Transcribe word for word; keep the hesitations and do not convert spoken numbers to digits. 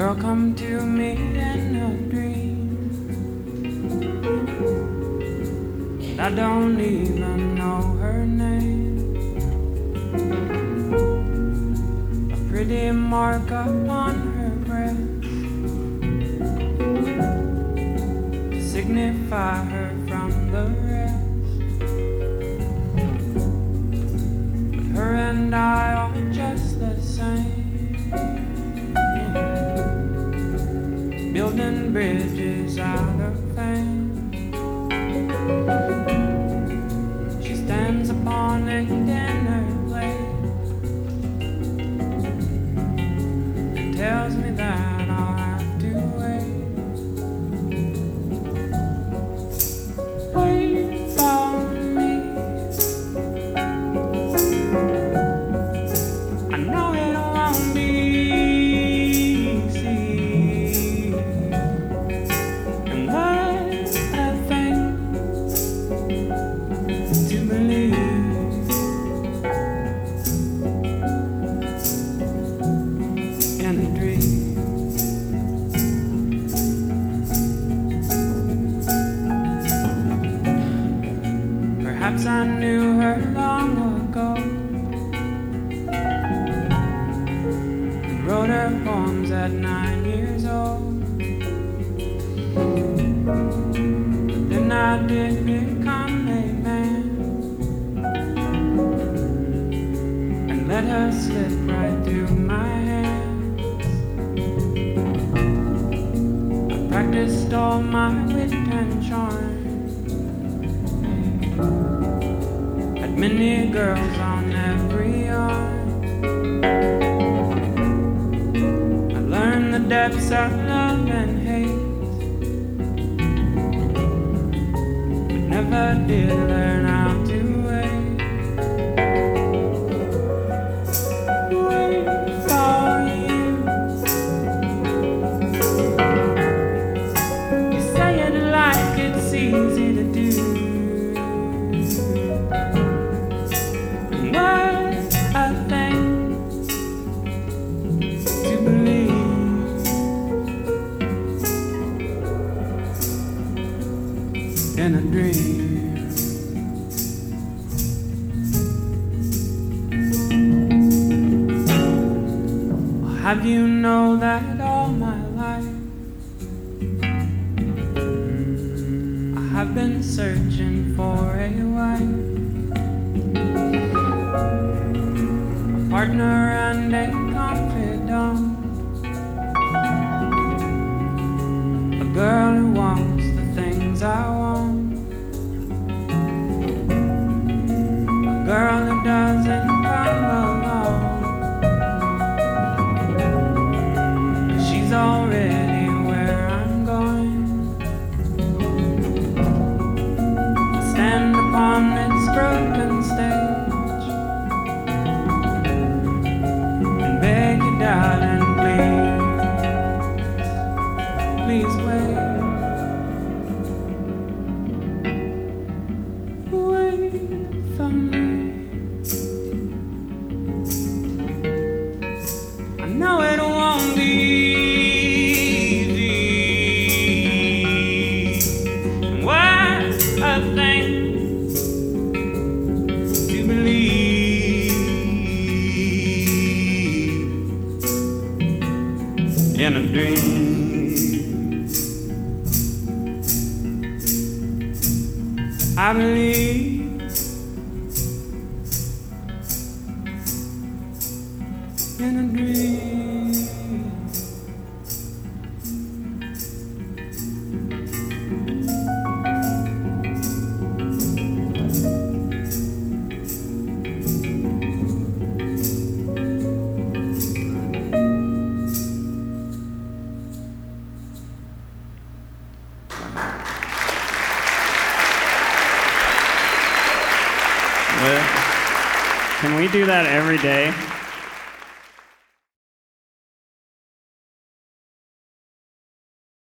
girl come to me in a dream. I don't even know her name. A pretty mark upon her breast to signify her from the rest. But her and I are just the same, building bridges out of fame. She stands upon a dinner plate and tells me that I'll have to wait. Wait for me. I know it won't be easy. And what I think to believe in a dream. Perhaps I knew her long ago and wrote her poems at nine years old. But then I did become a man and let her slip right through my hands. I practiced all my wit and charm, had many girls on every arm. I learned the depths of love and hate, but never did learn how to wait. Wait for you. You say it like it's easy to do. What I think to believe in a dream. Well, have you know that all my life I have been searching for a wife, partner and a confidant, a girl who wants the things I want, a girl who doesn't come alone. She's already where I'm going. I stand upon this broken stage and beg you, darling, please, please wait. Wait for me. I know it won't be easy. What a thing to believe in a dream. I believe in a dream. Well, can we do that every day?